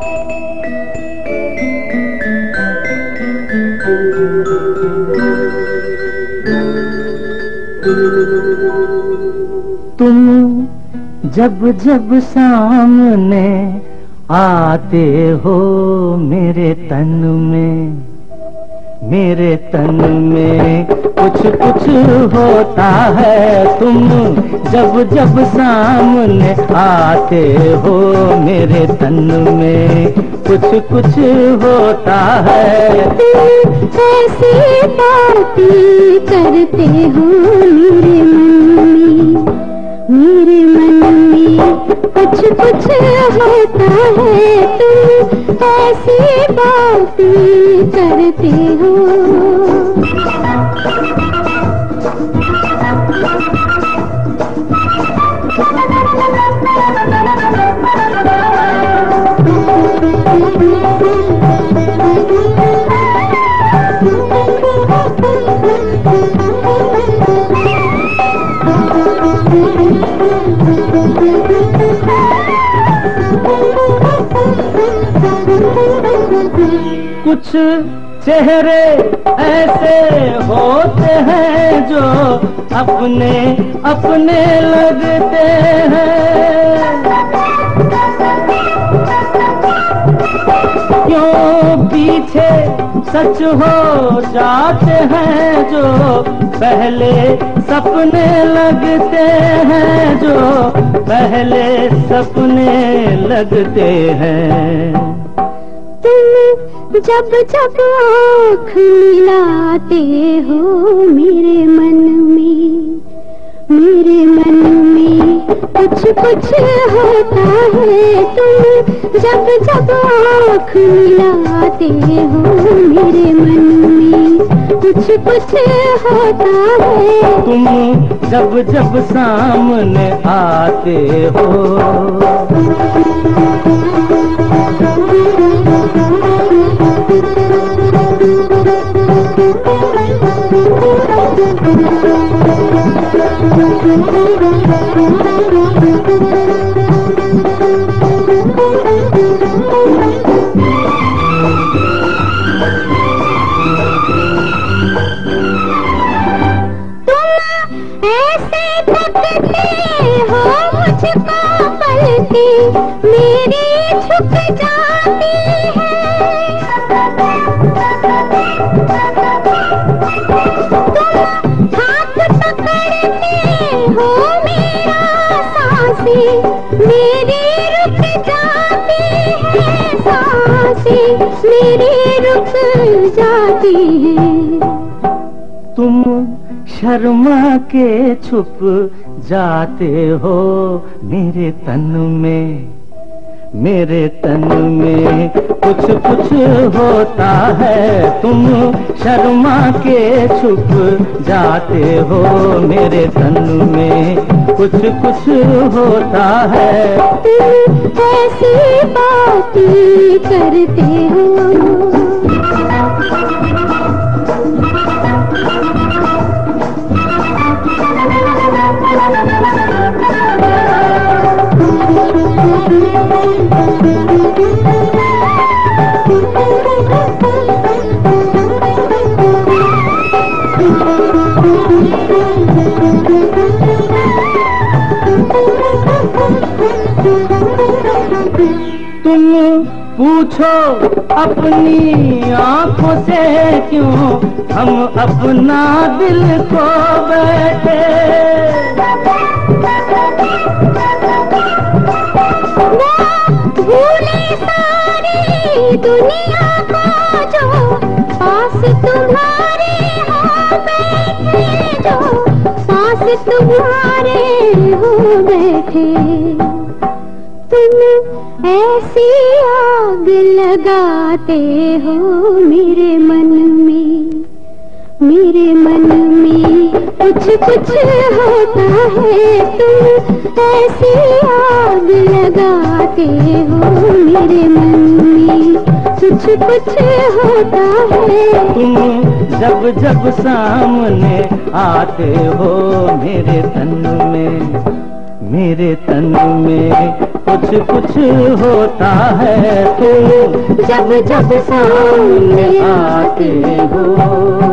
तुम जब जब सामने आते हो मेरे तन में कुछ कुछ होता है। तुम जब जब सामने आते हो मेरे तन में कुछ कुछ होता है। ऐसी बातें करते हो मेरे मन में कुछ कुछ होता है। तुम ऐसी बातें करते हो। कुछ चेहरे ऐसे होते हैं जो अपने अपने लगते हैं। क्यों पीछे सच हो जाते हैं जो पहले सपने लगते हैं, जो पहले सपने लगते हैं। तुम जब जब आँख मिलाते हो मेरे मन में कुछ कुछ होता है। तुम जब जब आँख मिलाते हो मेरे मन में कुछ कुछ होता है। तुम जब जब सामने आते हो। मेरी झुक जाती है। तुम हाथ पकड़ते हो मेरा सांसें मेरी रुक जाती है। सांसें मेरी रुक जाती है। तुम शर्मा के छुप जाते हो मेरे तन में कुछ कुछ होता है। तुम शर्मा के छुप जाते हो मेरे तन में कुछ कुछ होता है। तुम ऐसी बातें करते हो। तुम पूछो अपनी आंखों से क्यों हम अपना दिल खो बैठे। भूले सारी दुनिया को जो पास तुम्हारे हो बैठे, जो पास तुम्हारे हो बैठे। तुम ऐसी आग लगाते हो मेरे मन में कुछ कुछ होता है। तुम ऐसी आग लगाते हो मेरे मन में कुछ कुछ होता है। तुम जब जब सामने आते हो मेरे तन मेरे तन में कुछ कुछ होता है तुम जब जब सामने आते हो।